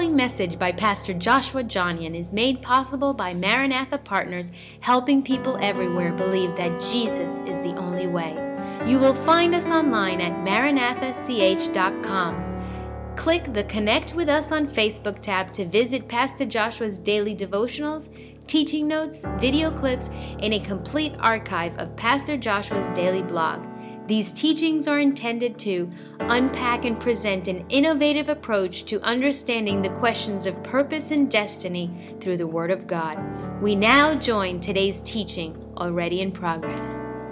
following message by Pastor Joshua Johnian is made possible by Maranatha Partners, helping people everywhere believe that Jesus is the only way. You will find us online at maranathach.com. Click the Connect with Us on Facebook tab to visit Pastor Joshua's daily devotionals, teaching notes, video clips, and a complete archive of Pastor Joshua's daily blog. These teachings are intended to unpack and present an innovative approach to understanding the questions of purpose and destiny through the Word of God. We now join today's teaching, already in progress.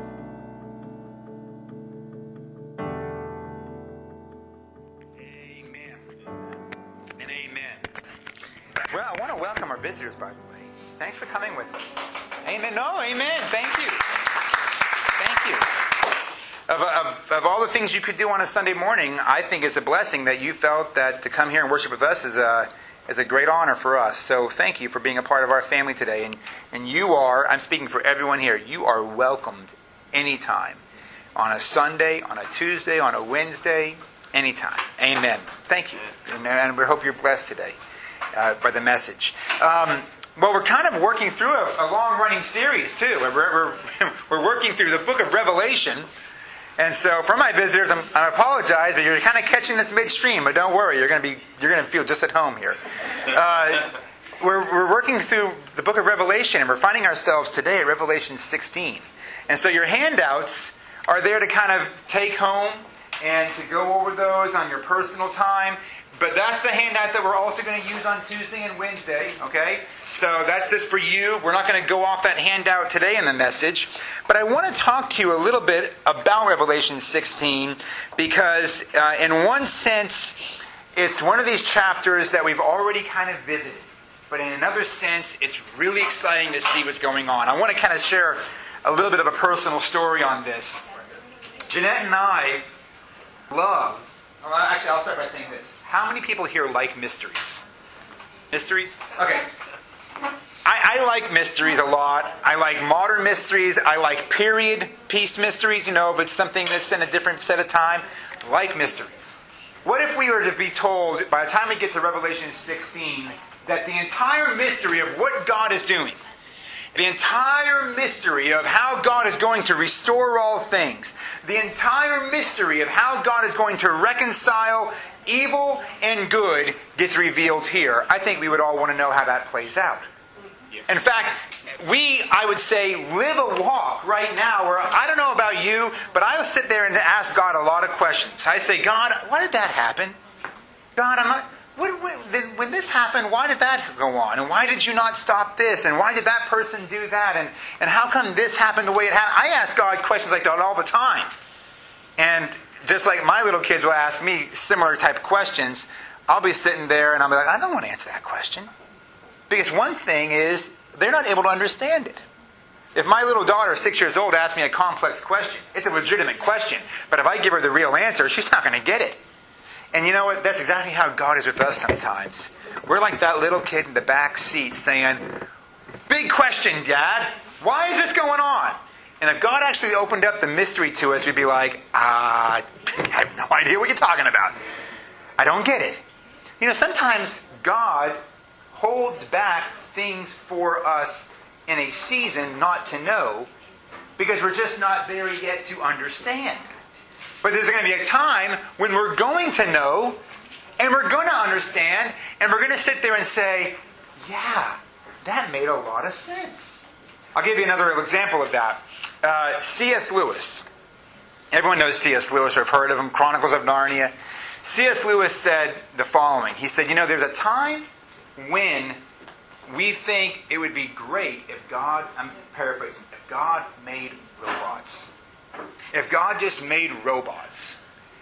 Amen. And amen. Well, I want to welcome our visitors, by the way. Thanks for coming with us. Amen. No, amen. Thank you. Thank you. Of all the things you could do on a Sunday morning, I think it's a blessing that you felt that to come here and worship with us is a great honor for us. So thank you for being a part of our family today. And you are, I'm speaking for everyone here, you are welcomed anytime. On a Sunday, on a Tuesday, on a Wednesday, anytime. Amen. Thank you. And we hope you're blessed today by the message. Well, we're kind of working through a long-running series, too. We're working through the book of Revelation. And so, for my visitors, I apologize, but you're kind of catching this midstream. But don't worry, you're going to feel just at home here. We're working through the book of Revelation, and we're finding ourselves today at Revelation 16. And so, your handouts are there to kind of take home and to go over those on your personal time. But that's the handout that we're also going to use on Tuesday and Wednesday. Okay, so that's just for you. We're not going to go off that handout today in the message. But I want to talk to you a little bit about Revelation 16 because in one sense, it's one of these chapters that we've already kind of visited. But in another sense, it's really exciting to see what's going on. I want to kind of share a little bit of a personal story on this. Jeanette and I love... Well, actually, I'll start by saying this. How many people here like mysteries? Mysteries? Okay. I like mysteries a lot. I like modern mysteries. I like period piece mysteries. You know, if it's something that's in a different set of time. I like mysteries. What if we were to be told, by the time we get to Revelation 16, that the entire mystery of what God is doing, the entire mystery of how God is going to restore all things, the entire mystery of how God is going to reconcile evil and good gets revealed here? I think we would all want to know how that plays out. In fact, I would say, live a walk right now where, I don't know about you, but I will sit there and ask God a lot of questions. I say, God, why did that happen? God, when this happened, why did that go on? And why did you not stop this? And why did that person do that? And how come this happened the way it happened? I ask God questions like that all the time. And just like my little kids will ask me similar type of questions, I'll be sitting there and I'll be like, I don't want to answer that question. Because one thing is, they're not able to understand it. If my little daughter, 6 years old, asks me a complex question, it's a legitimate question. But if I give her the real answer, she's not going to get it. And you know what? That's exactly how God is with us sometimes. We're like that little kid in the back seat saying, big question, Dad. Why is this going on? And if God actually opened up the mystery to us, we'd be like, I have no idea what you're talking about. I don't get it. You know, sometimes God holds back things for us in a season not to know because we're just not there yet to understand. But there's going to be a time when we're going to know and we're going to understand and we're going to sit there and say, yeah, that made a lot of sense. I'll give you another example of that. C.S. Lewis. Everyone knows C.S. Lewis or have heard of him, Chronicles of Narnia. C.S. Lewis said the following. He said, you know, there's a time when we think it would be great if God, I'm paraphrasing, if God made robots. If God just made robots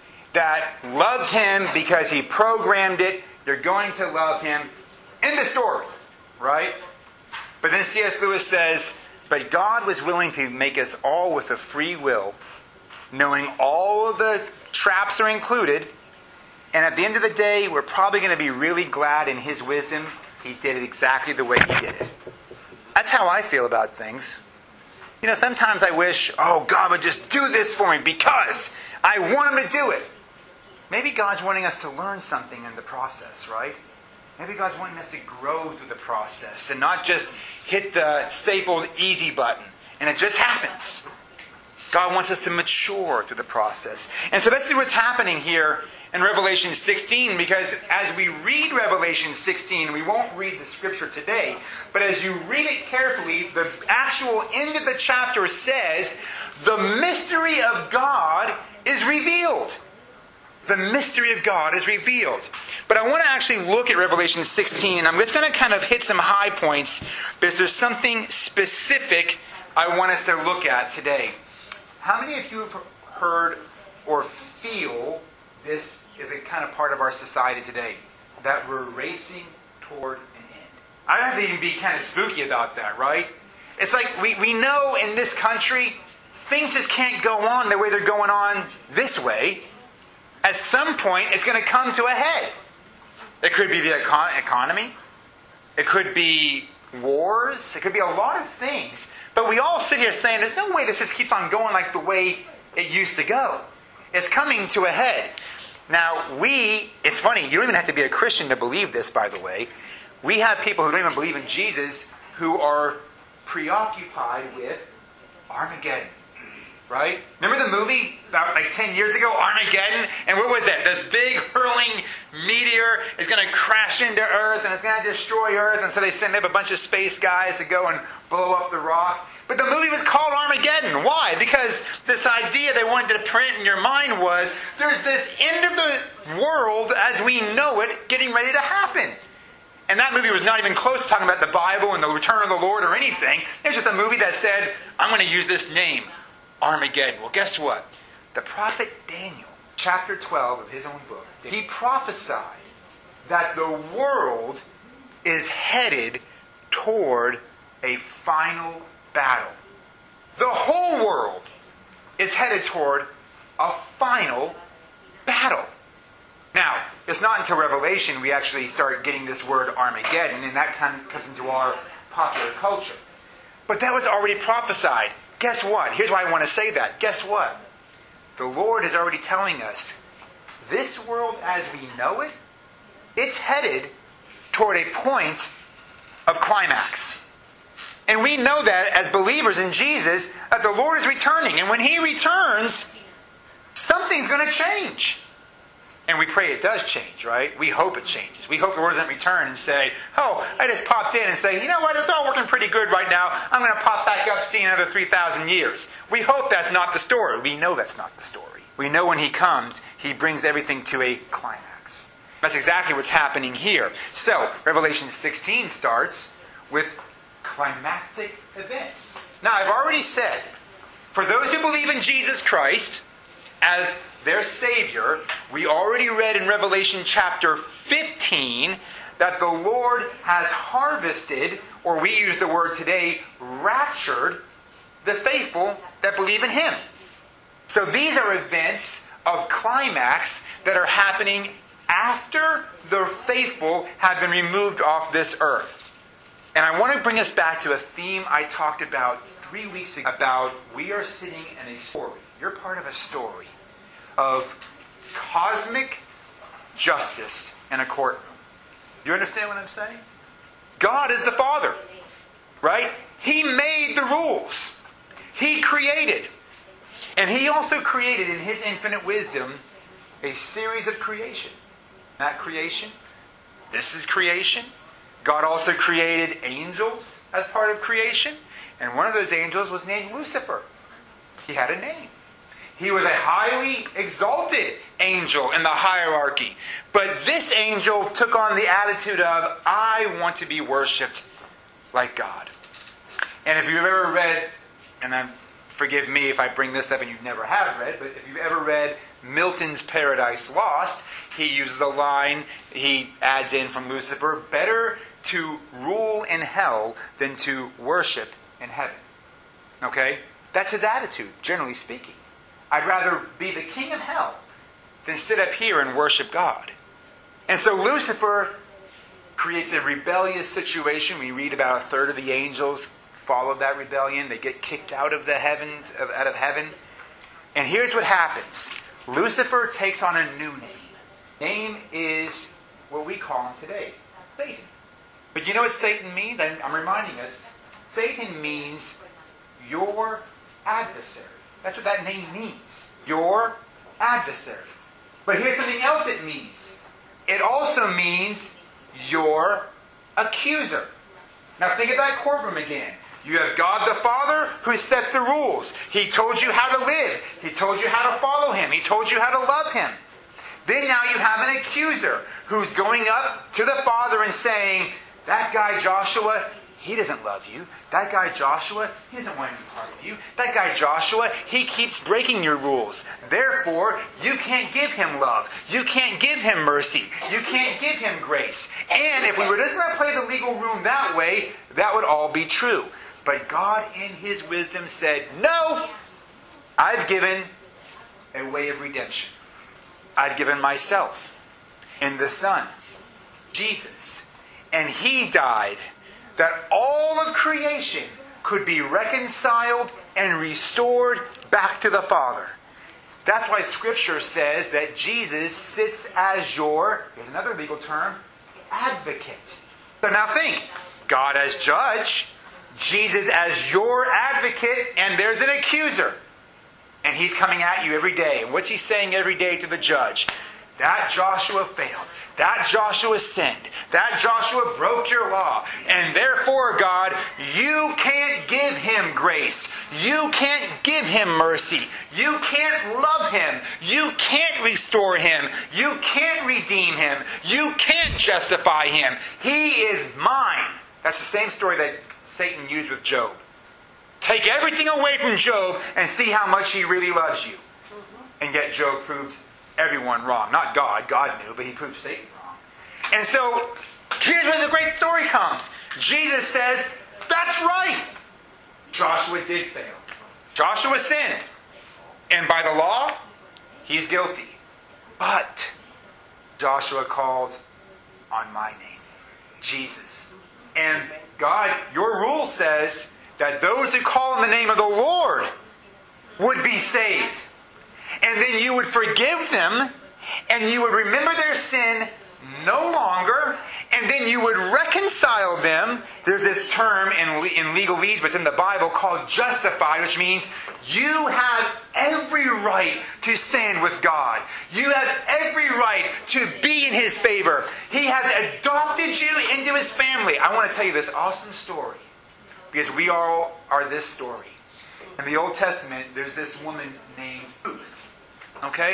that loved Him because He programmed it, you're going to love Him. End the story, right? But then C.S. Lewis says, but God was willing to make us all with a free will, knowing all of the traps are included, and at the end of the day, we're probably going to be really glad in His wisdom He did it exactly the way He did it. That's how I feel about things. You know, sometimes I wish, God would just do this for me because I want Him to do it. Maybe God's wanting us to learn something in the process, right? Maybe God's wanting us to grow through the process and not just hit the Staples easy button and it just happens. God wants us to mature through the process. And so this is what's happening here in Revelation 16, because as we read Revelation 16, we won't read the scripture today, but as you read it carefully, the actual end of the chapter says, the mystery of God is revealed. The mystery of God is revealed. But I want to actually look at Revelation 16, and I'm just going to kind of hit some high points, because there's something specific I want us to look at today. How many of you have heard or feel this is a kind of part of our society today? That we're racing toward an end. I don't have to even be kind of spooky about that, right? It's like we know in this country, things just can't go on the way they're going on this way. At some point, it's going to come to a head. It could be the economy. It could be wars. It could be a lot of things. But we all sit here saying, there's no way this just keeps on going like the way it used to go. It's coming to a head. Now, it's funny, you don't even have to be a Christian to believe this, by the way. We have people who don't even believe in Jesus who are preoccupied with Armageddon. Right? Remember the movie about like 10 years ago, Armageddon? And what was that? This big hurling meteor is going to crash into Earth and it's going to destroy Earth. And so they send up a bunch of space guys to go and blow up the rock. But the movie was called Armageddon. Why? Because this idea they wanted to print in your mind was there's this end of the world as we know it getting ready to happen. And that movie was not even close to talking about the Bible and the return of the Lord or anything. It was just a movie that said, I'm going to use this name. Armageddon. Well, guess what? The prophet Daniel, chapter 12 of his own book, he prophesied that the world is headed toward a final battle. The whole world is headed toward a final battle. Now, it's not until Revelation we actually start getting this word Armageddon, and that kind of comes into our popular culture. But that was already prophesied. Guess what? Here's why I want to say that. Guess what? The Lord is already telling us, this world as we know it, it's headed toward a point of climax. And we know that as believers in Jesus, that the Lord is returning. And when He returns, something's going to change. And we pray it does change, right? We hope it changes. We hope the Lord doesn't return and say, oh, I just popped in and say, you know what, it's all working pretty good right now. I'm going to pop back up, see another 3,000 years. We hope that's not the story. We know that's not the story. We know when He comes, He brings everything to a climax. That's exactly what's happening here. So, Revelation 16 starts with climactic events. Now, I've already said, for those who believe in Jesus Christ as their Savior, we already read in Revelation chapter 15 that the Lord has harvested, or we use the word today, raptured, the faithful that believe in Him. So these are events of climax that are happening after the faithful have been removed off this earth. And I want to bring us back to a theme I talked about 3 weeks ago about we are sitting in a story. You're part of a story of cosmic justice in a courtroom. Do you understand what I'm saying? God is the Father, right? He made the rules. He created. And He also created in His infinite wisdom a series of creation. That creation, this is creation. God also created angels as part of creation. And one of those angels was named Lucifer. He had a name. He was a highly exalted angel in the hierarchy. But this angel took on the attitude of, I want to be worshipped like God. And if you've ever read, and forgive me if I bring this up and you never have read, but if you've ever read Milton's Paradise Lost, he uses a line he adds in from Lucifer, better to rule in hell than to worship in heaven. Okay? That's his attitude, generally speaking. I'd rather be the king of hell than sit up here and worship God. And so Lucifer creates a rebellious situation. We read about a third of the angels followed that rebellion. They get kicked out of heaven. And here's what happens. Lucifer takes on a new name. Name is what we call him today, Satan. But you know what Satan means? I'm reminding us. Satan means your adversary. That's what that name means. Your adversary. But here's something else it means. It also means your accuser. Now think of that courtroom again. You have God the Father who set the rules. He told you how to live. He told you how to follow Him. He told you how to love Him. Then now you have an accuser who's going up to the Father and saying, that guy Joshua, he doesn't love you. That guy Joshua, he doesn't want to be part of you. That guy Joshua, he keeps breaking your rules. Therefore, you can't give him love. You can't give him mercy. You can't give him grace. And if we were just going to play the legal room that way, that would all be true. But God in His wisdom said, no, I've given a way of redemption. I've given myself in the Son, Jesus. And He died that all of creation could be reconciled and restored back to the Father. That's why Scripture says that Jesus sits as your, here's another legal term, advocate. So now think, God as judge, Jesus as your advocate, and there's an accuser. And he's coming at you every day. And what's he saying every day to the judge? That Joshua failed. That Joshua sinned. That Joshua broke your law. And therefore, God, you can't give him grace. You can't give him mercy. You can't love him. You can't restore him. You can't redeem him. You can't justify him. He is mine. That's the same story that Satan used with Job. Take everything away from Job and see how much he really loves you. And yet Job proves everyone wrong. Not God. God knew, but he proved Satan wrong. And so, here's where the great story comes. Jesus says, that's right. Joshua did fail. Joshua sinned. And by the law, he's guilty. But Joshua called on my name, Jesus. And God, your rule says that those who call on the name of the Lord would be saved. And then you would forgive them, and you would remember their sin no longer, and then you would reconcile them. There's this term in legalese, but it's in the Bible, called justified, which means you have every right to stand with God. You have every right to be in His favor. He has adopted you into His family. I want to tell you this awesome story, because we all are this story. In the Old Testament, there's this woman named Ruth. Okay?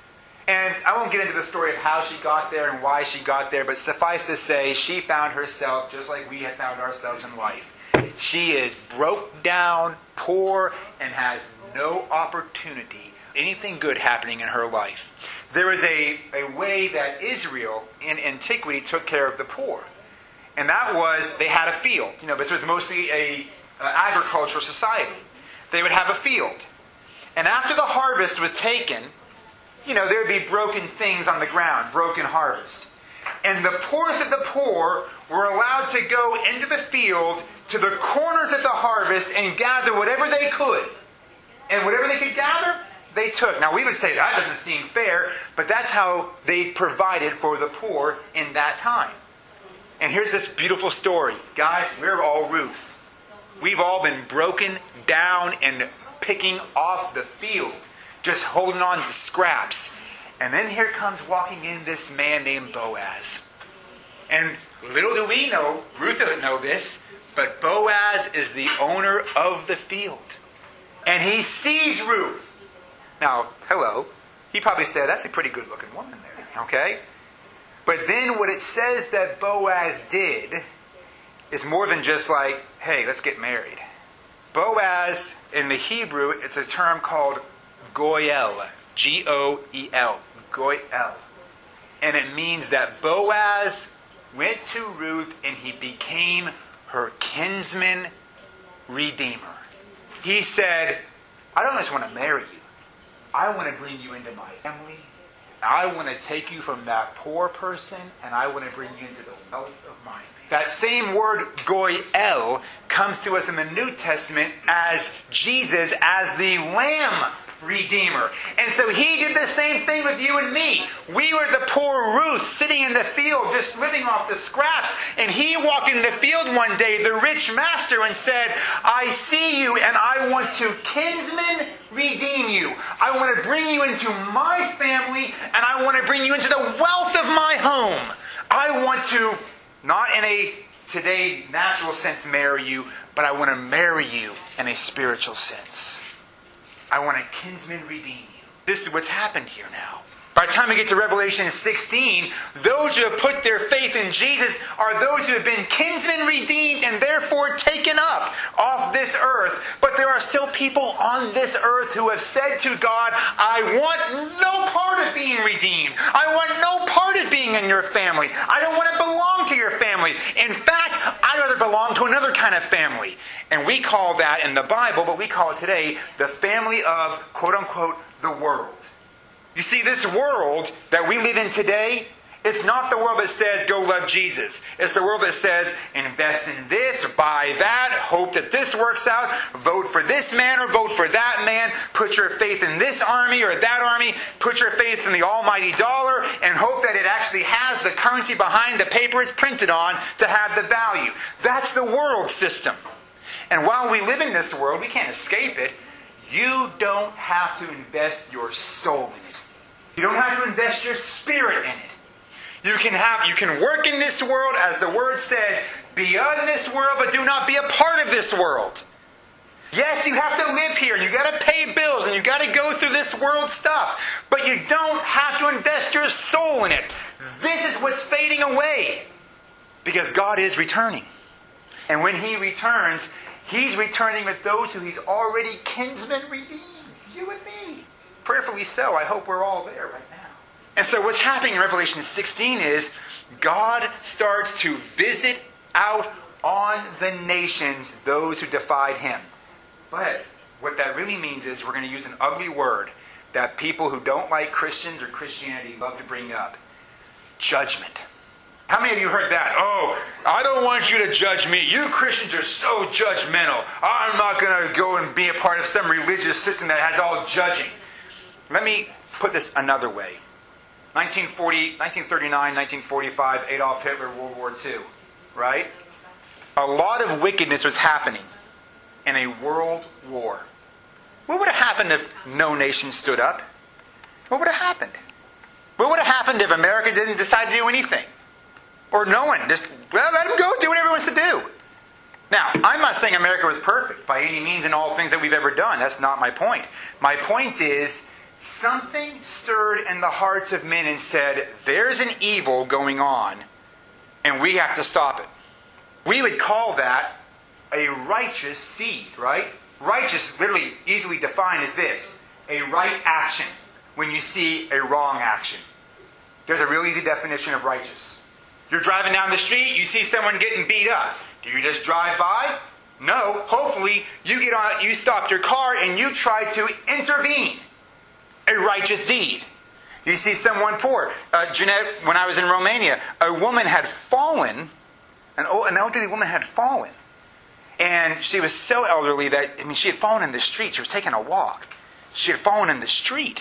And I won't get into the story of how she got there and why she got there, but suffice to say, she found herself just like we have found ourselves in life. She is broke down, poor, and has no opportunity, anything good happening in her life. There was a way that Israel in antiquity took care of the poor. And that was, they had a field. You know, this was mostly an agricultural society. They would have a field. And after the harvest was taken, you know, there would be broken things on the ground, broken harvest. And the poorest of the poor were allowed to go into the field to the corners of the harvest and gather whatever they could. And whatever they could gather, they took. Now we would say that doesn't seem fair, but that's how they provided for the poor in that time. And here's this beautiful story. Guys, we're all Ruth. We've all been broken down and picking off the field, just holding on to scraps. And then here comes walking in this man named Boaz. And little do we know, Ruth doesn't know this, but Boaz is the owner of the field. And he sees Ruth. Now, hello. He probably said, that's a pretty good looking woman there. Okay? But then what it says that Boaz did is more than just like, hey, let's get married. Boaz, in the Hebrew, it's a term called goel. G-O-E-L. Goel. And it means that Boaz went to Ruth and he became her kinsman redeemer. He said, I don't just want to marry you. I want to bring you into my family. I want to take you from that poor person and I want to bring you into the wealth of my family. That same word, goel, comes to us in the New Testament as Jesus, as the Lamb redeemer. And so he did the same thing with you and me. We were the poor Ruth sitting in the field just living off the scraps. And he walked in the field one day, the rich master, and said, I see you and I want to kinsman redeem you. I want to bring you into my family and I want to bring you into the wealth of my home. I want to, not in a today natural sense, marry you, but I want to marry you in a spiritual sense. I want to kinsman redeem you. This is what's happened here now. By the time we get to Revelation 16, those who have put their faith in Jesus are those who have been kinsmen redeemed and therefore taken up off this earth. But there are still people on this earth who have said to God, I want no part of being redeemed. I want no part of being in your family. I don't want to belong to your family. In fact, I'd rather belong to another kind of family. And we call that in the Bible, but we call it today, the family of, quote unquote, the world. You see, this world that we live in today, it's not the world that says, go love Jesus. It's the world that says, invest in this, buy that, hope that this works out, vote for this man or vote for that man, put your faith in this army or that army, put your faith in the almighty dollar, and hope that it actually has the currency behind the paper it's printed on to have the value. That's the world system. And while we live in this world, we can't escape it. You don't have to invest your soul in it. You don't have to invest your spirit in it. You can work in this world, as the word says, be of this world, but do not be a part of this world. Yes, you have to live here, and you got to pay bills, and you got to go through this world stuff. But you don't have to invest your soul in it. This is what's fading away. Because God is returning. And when He returns, He's returning with those who He's already kinsman redeemed. You and me. Prayerfully so. I hope we're all there right now. And so what's happening in Revelation 16 is God starts to visit out on the nations those who defied Him. But what that really means is we're going to use an ugly word that people who don't like Christians or Christianity love to bring up. Judgment. How many of you heard that? Oh, I don't want you to judge me. You Christians are so judgmental. I'm not going to go and be a part of some religious system that has all judging. Let me put this another way. 1939, 1945, Adolf Hitler, World War II. Right? A lot of wickedness was happening in a world war. What would have happened if no nation stood up? What would have happened? What would have happened if America didn't decide to do anything? Or no one. Just, well, let them go do whatever he wants to do. Now, I'm not saying America was perfect by any means in all things that we've ever done. That's not my point. My point is, something stirred in the hearts of men and said, there's an evil going on, and we have to stop it. We would call that a righteous deed, right? Righteous, literally easily defined as this: a right action when you see a wrong action. There's a real easy definition of righteous. You're driving down the street, you see someone getting beat up. Do you just drive by? No. Hopefully, you stop your car and you try to intervene. A righteous deed. You see someone poor. Jeanette, when I was in Romania, a woman had fallen. An elderly woman had fallen. And she was so elderly that, she had fallen in the street. She was taking a walk. She had fallen in the street.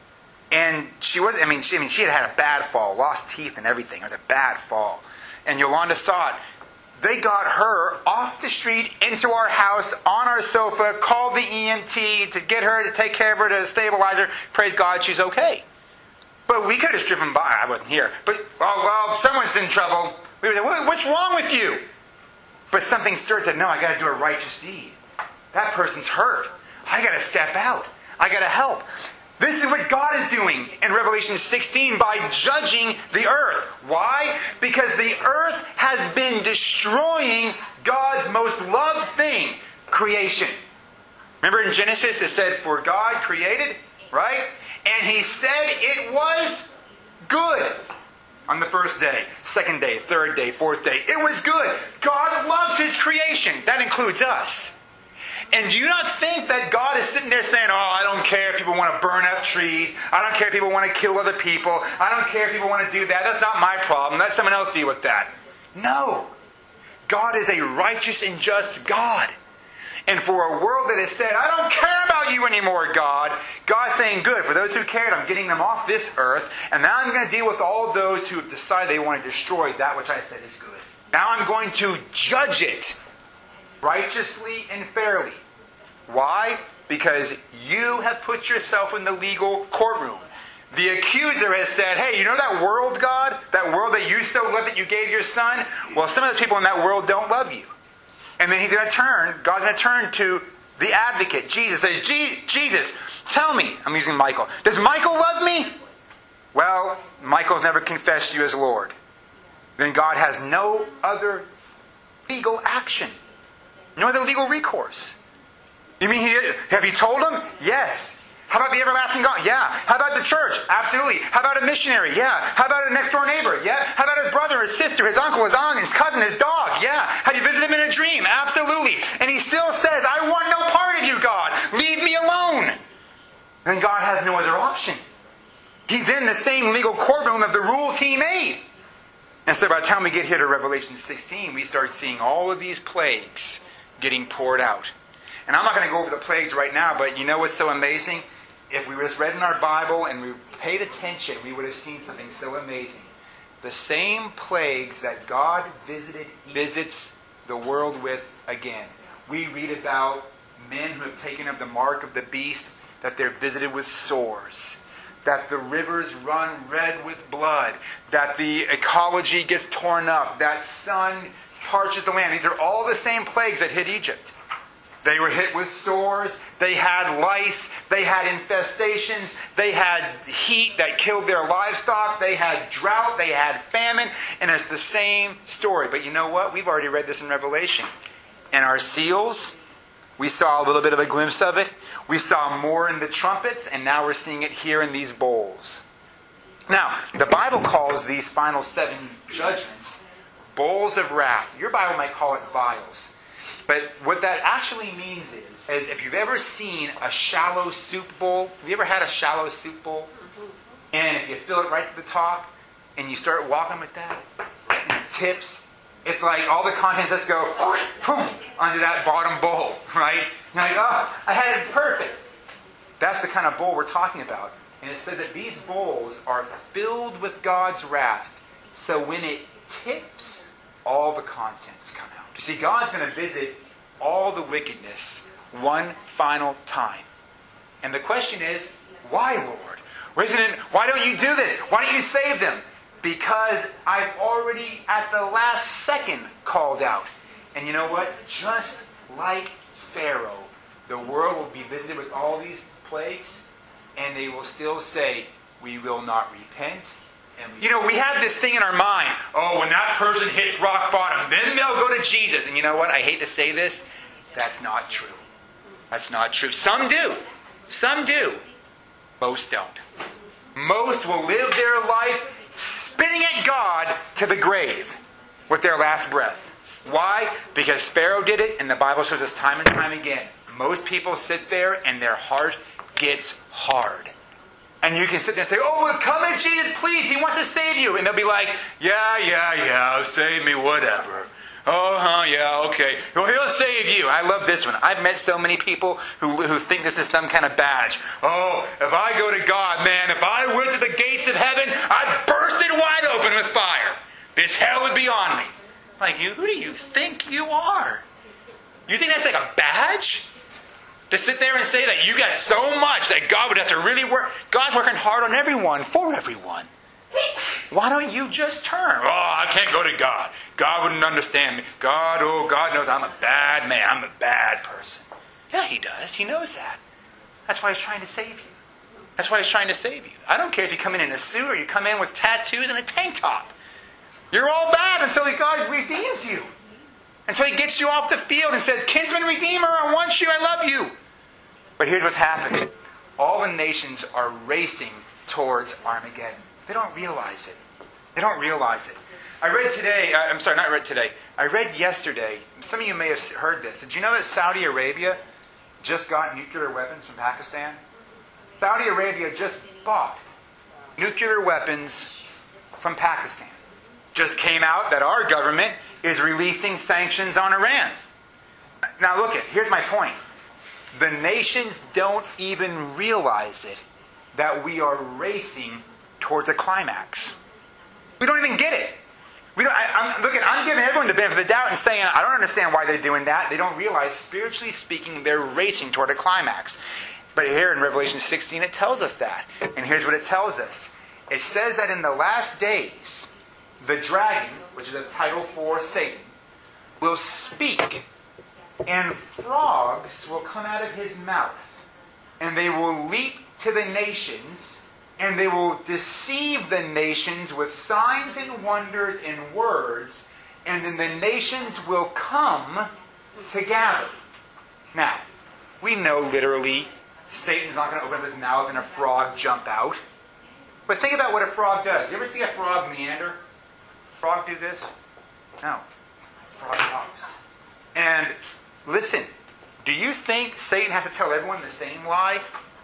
And she had had a bad fall. Lost teeth and everything. It was a bad fall. And Yolanda saw it. They got her off the street into our house on our sofa, called the EMT to get her, to take care of her, to stabilize her. Praise God, she's okay. But we could have just driven by. I wasn't here. But, someone's in trouble. We would say, what's wrong with you? But something stirred, said, no, I got to do a righteous deed. That person's hurt. I got to step out. I got to help. This is what God is doing in Revelation 16 by judging the earth. Why? Because the earth has been destroying God's most loved thing, creation. Remember in Genesis it said, for God created, right? And He said it was good on the first day, second day, third day, fourth day. It was good. God loves His creation. That includes us. And do you not think that God is sitting there saying, I don't care if people want to burn up trees. I don't care if people want to kill other people. I don't care if people want to do that. That's not my problem. Let someone else deal with that. No. God is a righteous and just God. And for a world that has said, I don't care about you anymore, God, God's saying, good. For those who cared, I'm getting them off this earth. And now I'm going to deal with all those who have decided they want to destroy that which I said is good. Now I'm going to judge it righteously and fairly. Why? Because you have put yourself in the legal courtroom. The accuser has said, hey, you know that world, God? That world that you so love that you gave your son? Well, some of the people in that world don't love you. And then God's going to turn to the advocate. Jesus says, Jesus, tell me. I'm using Michael. Does Michael love me? Well, Michael's never confessed you as Lord. Then God has no other legal action. No other legal recourse. You mean, have you told him? Yes. How about the everlasting God? Yeah. How about the church? Absolutely. How about a missionary? Yeah. How about a next door neighbor? Yeah. How about his brother, his sister, his uncle, his aunt, his cousin, his dog? Yeah. Have you visited him in a dream? Absolutely. And he still says, I want no part of you, God. Leave me alone. Then God has no other option. He's in the same legal courtroom of the rules he made. And so by the time we get here to Revelation 16, we start seeing all of these plagues getting poured out. And I'm not going to go over the plagues right now, but you know what's so amazing? If we just read in our Bible and we paid attention, we would have seen something so amazing. The same plagues that God visits the world with again. We read about men who have taken up the mark of the beast, that they're visited with sores, that the rivers run red with blood, that the ecology gets torn up, that sun parches the land. These are all the same plagues that hit Egypt. They were hit with sores, they had lice, they had infestations, they had heat that killed their livestock, they had drought, they had famine, and it's the same story. But you know what? We've already read this in Revelation. And our seals, we saw a little bit of a glimpse of it. We saw more in the trumpets, and now we're seeing it here in these bowls. Now, the Bible calls these final 7 judgments bowls of wrath. Your Bible might call it vials. But what that actually means is if you've ever seen a shallow soup bowl, have you ever had a shallow soup bowl? And if you fill it right to the top, and you start walking with that, and it tips, it's like all the contents just go onto that bottom bowl, right? You're like, oh, I had it perfect. That's the kind of bowl we're talking about. And it says that these bowls are filled with God's wrath. So when it tips, all the contents come out. You see, God's going to visit all the wickedness one final time. And the question is, why, Lord? Why don't you do this? Why don't you save them? Because I've already, at the last second, called out. And you know what? Just like Pharaoh, the world will be visited with all these plagues, and they will still say, we will not repent. You know, we have this thing in our mind. Oh, when that person hits rock bottom, then they'll go to Jesus. And you know what? I hate to say this. That's not true. That's not true. Some do. Some do. Most don't. Most will live their life spitting at God to the grave with their last breath. Why? Because Pharaoh did it, and the Bible shows us time and time again. Most people sit there and their heart gets hard. And you can sit there and say, oh, come in, Jesus, please, He wants to save you. And they'll be like, yeah, save me, whatever. Yeah, okay. Well, He'll save you. I love this one. I've met so many people who think this is some kind of badge. Oh, if I go to God, man, if I went to the gates of heaven, I'd burst it wide open with fire. This hell would be on me. Like, who do you think you are? You think that's like a badge? To sit there and say that you got so much that God would have to really work. God's working hard on everyone, for everyone. Why don't you just turn? Oh, I can't go to God. God wouldn't understand me. God knows I'm a bad man. I'm a bad person. Yeah, He does. He knows that. That's why He's trying to save you. That's why He's trying to save you. I don't care if you come in a suit or you come in with tattoos and a tank top. You're all bad until God redeems you. Until He gets you off the field and says, Kinsman Redeemer, I want you, I love you. But here's what's happening. All the nations are racing towards Armageddon. They don't realize it. They don't realize it. I read yesterday, some of you may have heard this. Did you know that Saudi Arabia just got nuclear weapons from Pakistan? Saudi Arabia just bought nuclear weapons from Pakistan. Just came out that our government is releasing sanctions on Iran. Now look, here's my point. The nations don't even realize it, that we are racing towards a climax. We don't even get it. I'm giving everyone the benefit of the doubt and saying, I don't understand why they're doing that. They don't realize, spiritually speaking, they're racing toward a climax. But here in Revelation 16, it tells us that. And here's what it tells us. It says that in the last days, the dragon, which is a title for Satan, will speak, and frogs will come out of his mouth, and they will leap to the nations, and they will deceive the nations with signs and wonders and words, and then the nations will come to gather. Now, we know literally Satan's not going to open up his mouth and a frog jump out. But think about what a frog does. You ever see a frog meander? Frog do this? No. Frog hops. And listen, do you think Satan has to tell everyone the same lie?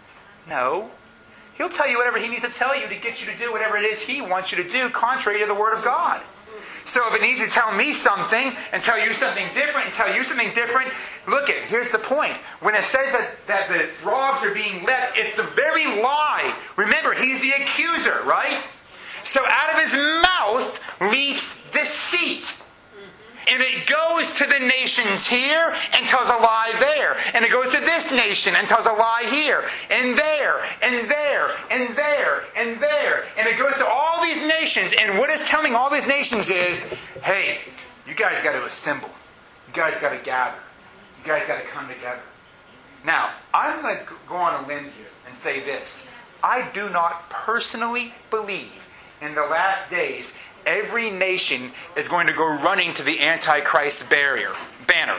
No. He'll tell you whatever he needs to tell you to get you to do whatever it is he wants you to do, contrary to the Word of God. So if it needs to tell me something, and tell you something different, and tell you something different, look it, here's the point. When it says that the frogs are being let, it's the very lie. Remember, he's the accuser, right? So out of his mouth leaps deceit. And it goes to the nations here and tells a lie there. And it goes to this nation and tells a lie here. And there, and there, and there, and there. And it goes to all these nations. And what it's telling all these nations is, hey, you guys got to assemble. You guys got to gather. You guys got to come together. Now, I'm going to go on a limb here and say this. I do not personally believe in the last days every nation is going to go running to the Antichrist banner.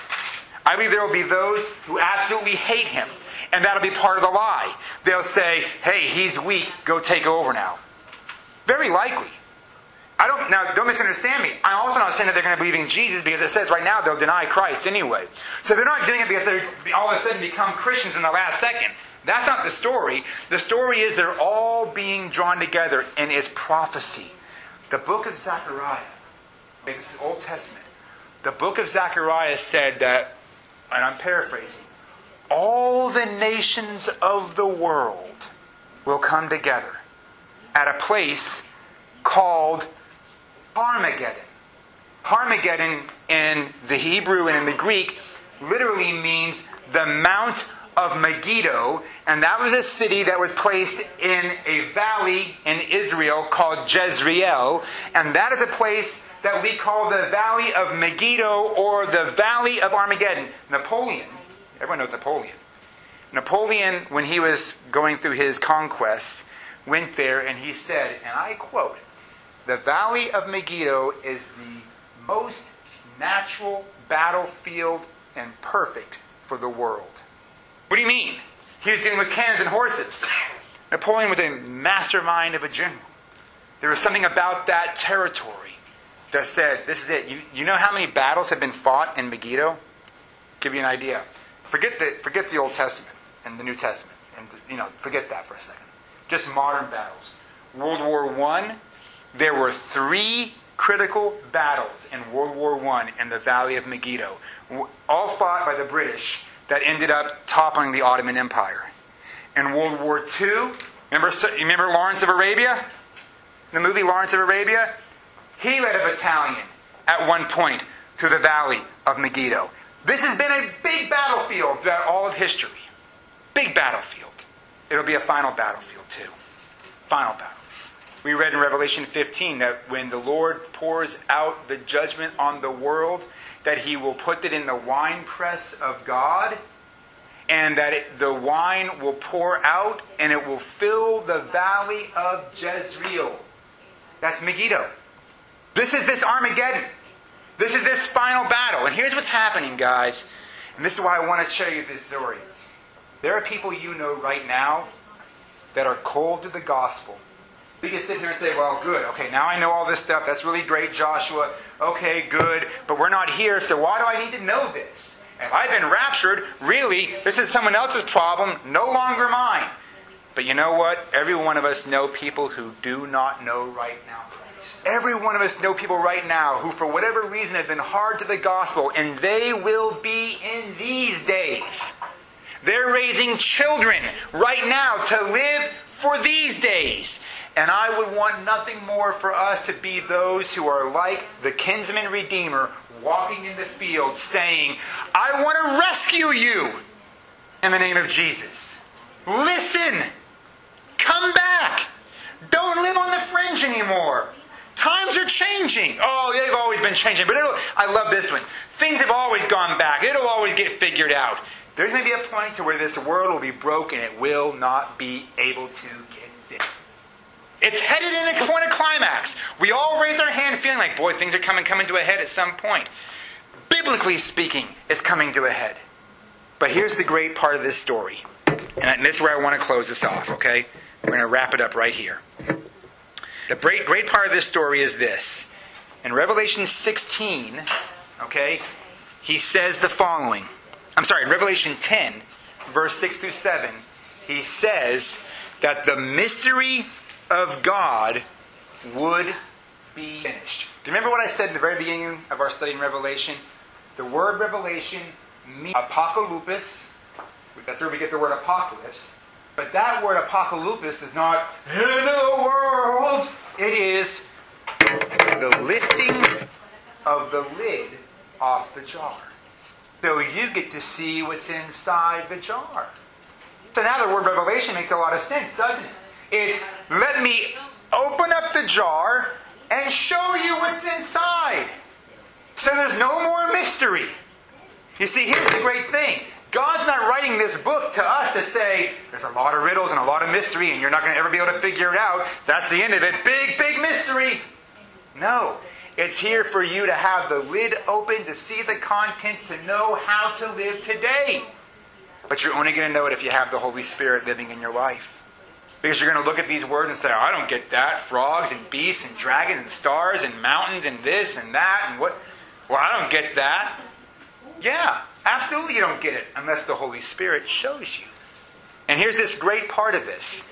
I believe there will be those who absolutely hate him. And that'll be part of the lie. They'll say, hey, he's weak, go take over now. Very likely. Now, don't misunderstand me. I'm also not saying that they're going to believe in Jesus because it says right now they'll deny Christ anyway. So they're not doing it because they all of a sudden become Christians in the last second. That's not the story. The story is they're all being drawn together and it's prophecy. The book of Zechariah, this is Old Testament, the book of Zechariah said that, and I'm paraphrasing, all the nations of the world will come together at a place called Armageddon. Armageddon in the Hebrew and in the Greek literally means the Mount of Megiddo, and that was a city that was placed in a valley in Israel called Jezreel, and that is a place that we call the Valley of Megiddo or the Valley of Armageddon. Napoleon, everyone knows Napoleon. Napoleon, when he was going through his conquests, went there and he said, and I quote, "The Valley of Megiddo is the most natural battlefield and perfect for the world." What do you mean? He was dealing with cannons and horses. Napoleon was a mastermind of a general. There was something about that territory that said, this is it. You know how many battles have been fought in Megiddo? Give you an idea. Forget the Old Testament and the New Testament. And forget that for a second. Just modern battles. World War I, there were 3 critical battles in World War I in the Valley of Megiddo. All fought by the British. That ended up toppling the Ottoman Empire. In World War II, remember Lawrence of Arabia? The movie Lawrence of Arabia? He led a battalion at one point through the Valley of Megiddo. This has been a big battlefield throughout all of history. Big battlefield. It'll be a final battlefield too. Final battlefield. We read in Revelation 15 that when the Lord pours out the judgment on the world, that He will put it in the winepress of God, and that the wine will pour out, and it will fill the valley of Jezreel. That's Megiddo. This is this Armageddon. This is this final battle. And here's what's happening, guys. And this is why I want to show you this story. There are people you know right now that are cold to the gospel. We can sit here and say, well, good. Okay, now I know all this stuff. That's really great, Joshua. Okay, good. But we're not here, so why do I need to know this? If I've been raptured, really, this is someone else's problem, no longer mine. But you know what? Every one of us know people who do not know right now Christ. days. Every one of us know people right now who for whatever reason have been hard to the gospel, and they will be in these days. They're raising children right now to live for these days. And I would want nothing more for us to be those who are like the kinsman redeemer walking in the field saying, I want to rescue you in the name of Jesus. Listen. Come back. Don't live on the fringe anymore. Times are changing. Oh, they've always been changing. But I love this one. Things have always gone back. It'll always get figured out. There's going to be a point to where this world will be broken. It will not be able to get fixed. It's headed in a point of climax. We all raise our hand feeling like, boy, things are coming to a head at some point. Biblically speaking, it's coming to a head. But here's the great part of this story. And this is where I want to close this off, okay? We're going to wrap it up right here. The great part of this story is this. In Revelation 16, okay, he says the following. In Revelation 10, verse 6 through 7, he says that the mystery of God would be finished. Do you remember what I said in the very beginning of our study in Revelation? The word revelation means apocalypse. That's where we get the word apocalypse. But that word apocalypse is not in the world. It is the lifting of the lid off the jar. So you get to see what's inside the jar. So now the word revelation makes a lot of sense, doesn't it? It's let me open up the jar and show you what's inside. So there's no more mystery. You see, here's the great thing. God's not writing this book to us to say, there's a lot of riddles and a lot of mystery and you're not going to ever be able to figure it out. That's the end of it. Big, big mystery. No. It's here for you to have the lid open, to see the contents, to know how to live today. But you're only going to know it if you have the Holy Spirit living in your life. Because you're going to look at these words and say, I don't get that. Frogs and beasts and dragons and stars and mountains and this and that and what. Well, I don't get that. Yeah, absolutely you don't get it unless the Holy Spirit shows you. And here's this great part of this.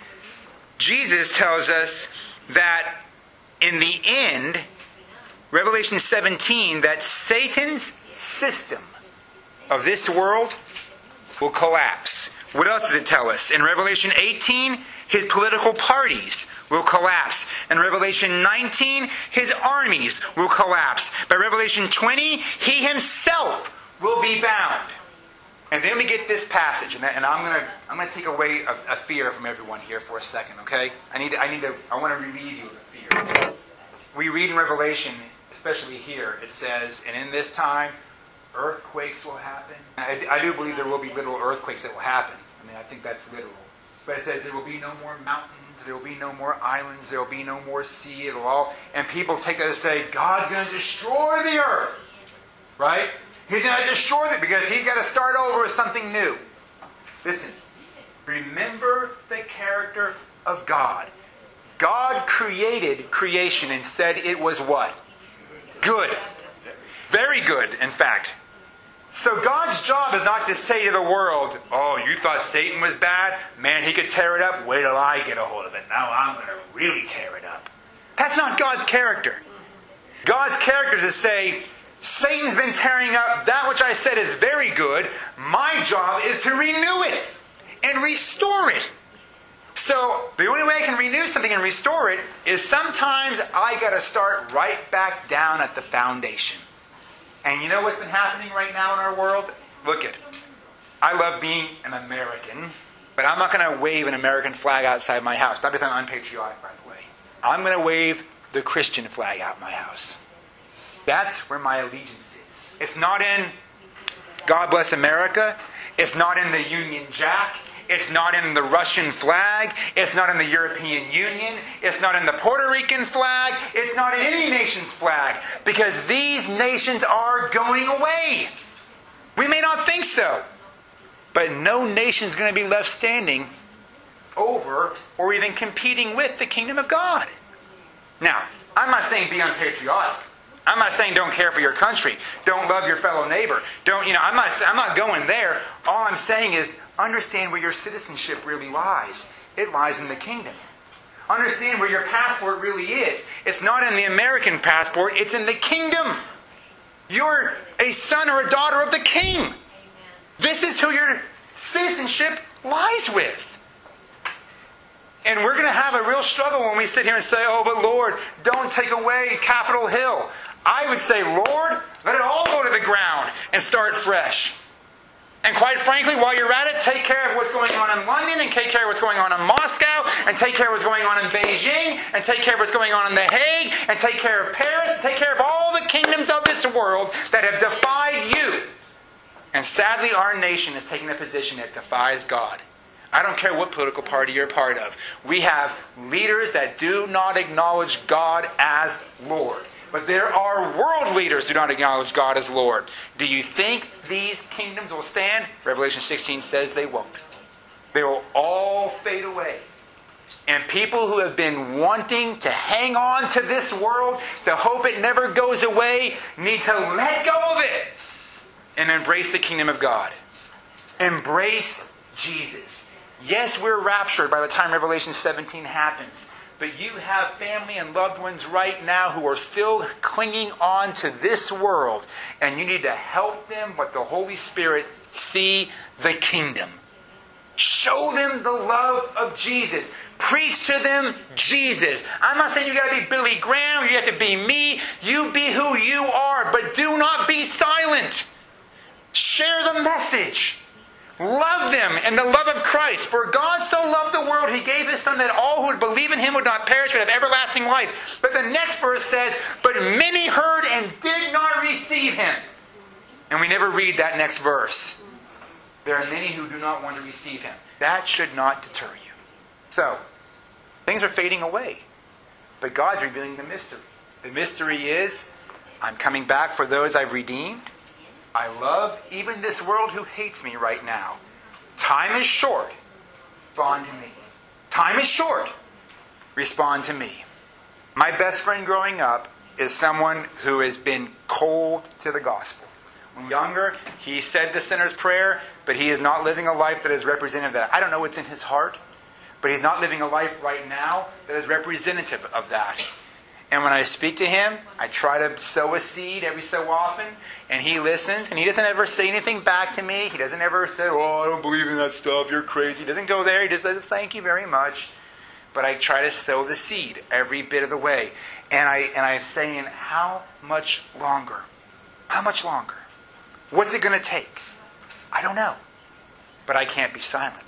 Jesus tells us that in the end, Revelation 17, that Satan's system of this world will collapse. What else does it tell us? In Revelation 18, his political parties will collapse. In Revelation 19, his armies will collapse. By Revelation 20, he himself will be bound. And then we get this passage, and I'm going to take away a fear from everyone here for a second, okay? I want to relieve you of the fear. We read in Revelation, especially here, it says, and in this time, earthquakes will happen. I do believe there will be literal earthquakes that will happen. I mean, I think that's literal. But it says there will be no more mountains, there will be no more islands, there will be no more sea. It'll all, and people take that to say, God's going to destroy the earth. Right? He's going to destroy it because he's got to start over with something new. Listen, remember the character of God. God created creation and said it was what? Good. Very good, in fact. So God's job is not to say to the world, oh, you thought Satan was bad? Man, he could tear it up. Wait till I get a hold of it. Now I'm going to really tear it up. That's not God's character. God's character is to say, Satan's been tearing up that which I said is very good. My job is to renew it and restore it. So the only way I can renew something and restore it is sometimes I got to start right back down at the foundation. And you know what's been happening right now in our world? Look it. I love being an American, but I'm not going to wave an American flag outside my house. Not because I'm unpatriotic, by the way. I'm going to wave the Christian flag out my house. That's where my allegiance is. It's not in God Bless America. It's not in the Union Jack. It's not in the Russian flag. It's not in the European Union. It's not in the Puerto Rican flag. It's not in any nation's flag. Because these nations are going away. We may not think so. But no nation is going to be left standing over or even competing with the kingdom of God. Now, I'm not saying be unpatriotic. I'm not saying don't care for your country. Don't love your fellow neighbor. I'm not going there. All I'm saying is understand where your citizenship really lies. It lies in the kingdom. understand where your passport really is. It's not in the American passport, it's in the kingdom. You're a son or a daughter of the king. Amen. This is who your citizenship lies with. And we're going to have a real struggle when we sit here and say, oh, but Lord, don't take away Capitol Hill. I would say, Lord, let it all go to the ground and start fresh. And quite frankly, while you're at it, take care of what's going on in London, and take care of what's going on in Moscow, and take care of what's going on in Beijing, and take care of what's going on in The Hague, and take care of Paris, and take care of all the kingdoms of this world that have defied you. And sadly, our nation is taking a position that defies God. I don't care what political party you're a part of. We have leaders that do not acknowledge God as Lord. But there are world leaders who do not acknowledge God as Lord. Do you think these kingdoms will stand? Revelation 16 says they won't. They will all fade away. And people who have been wanting to hang on to this world, to hope it never goes away, need to let go of it and embrace the kingdom of God. Embrace Jesus. Yes, we're raptured by the time Revelation 17 happens. But you have family and loved ones right now who are still clinging on to this world. And you need to help them, but the Holy Spirit, see the kingdom. Show them the love of Jesus. Preach to them Jesus. I'm not saying you got to be Billy Graham. You have to be me. You be who you are. But do not be silent. Share the message. Love them in the love of Christ. For God so loved the world, He gave His Son, that all who would believe in Him would not perish, but have everlasting life. But the next verse says, but many heard and did not receive Him. And we never read that next verse. There are many who do not want to receive Him. That should not deter you. So, things are fading away. But God's revealing the mystery. The mystery is, I'm coming back for those I've redeemed. I love even this world who hates me right now. Time is short. Respond to me. Time is short. Respond to me. My best friend growing up is someone who has been cold to the gospel. When younger, he said the sinner's prayer, but he is not living a life that is representative of that. I don't know what's in his heart, but he's not living a life right now that is representative of that. And when I speak to him, I try to sow a seed every so often, and he listens, and he doesn't ever say anything back to me. He doesn't ever say, oh, I don't believe in that stuff, you're crazy. He doesn't go there. He just says, thank you very much. But I try to sow the seed every bit of the way. And I'm saying, how much longer? How much longer? What's it going to take? I don't know. But I can't be silent.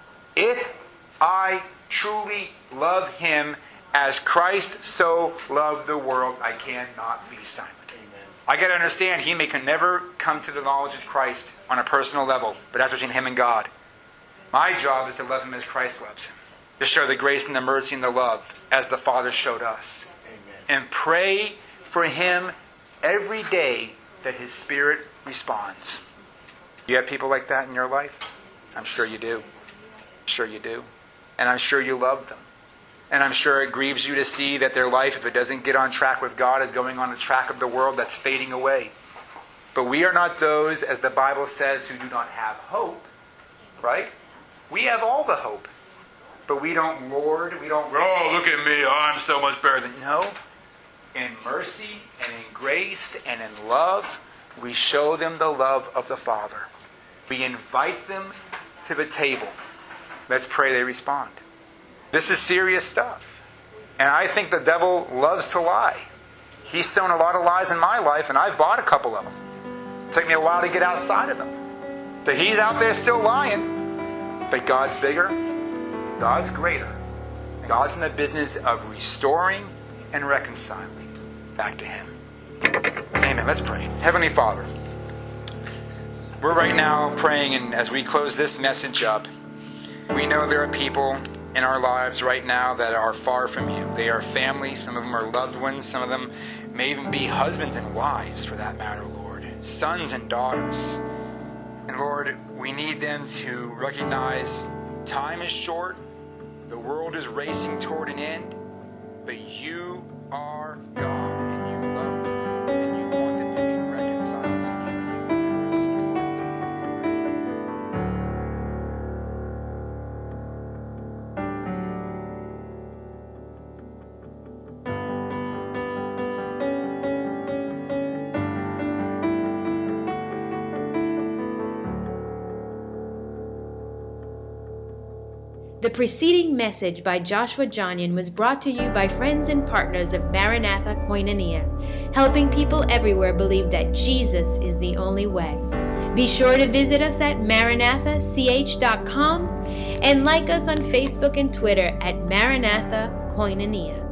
If I truly love Him as Christ so loved the world, I cannot be silent. Amen. I got to understand, He can never come to the knowledge of Christ on a personal level, but that's between Him and God. My job is to love Him as Christ loves Him. To show the grace and the mercy and the love as the Father showed us. Amen. And pray for Him every day that His Spirit responds. You have people like that in your life? I'm sure you do. I'm sure you do. And I'm sure you love them. And I'm sure it grieves you to see that their life, if it doesn't get on track with God, is going on the track of the world that's fading away. But we are not those, as the Bible says, who do not have hope. Right? We have all the hope. But we don't lord, we don't, oh, look at me, I'm so much better than... No. In mercy and in grace and in love, we show them the love of the Father. We invite them to the table. Let's pray they respond. This is serious stuff. And I think the devil loves to lie. He's sown a lot of lies in my life, and I've bought a couple of them. It took me a while to get outside of them. So he's out there still lying. But God's bigger. God's greater. God's in the business of restoring and reconciling back to Him. Amen. Let's pray. Heavenly Father, we're right now praying, and as we close this message up, we know there are people in our lives right now that are far from You. They are family. Some of them are loved ones. Some of them may even be husbands and wives, for that matter, Lord. Sons and daughters. And Lord, we need them to recognize time is short. The world is racing toward an end. But You are God, and You love them, and You want them to be reconciled to You, and You want them restored. The preceding message by Joshua Johnian was brought to you by friends and partners of Maranatha Koinonia, helping people everywhere believe that Jesus is the only way. Be sure to visit us at maranathach.com and like us on Facebook and Twitter at Maranatha Koinonia.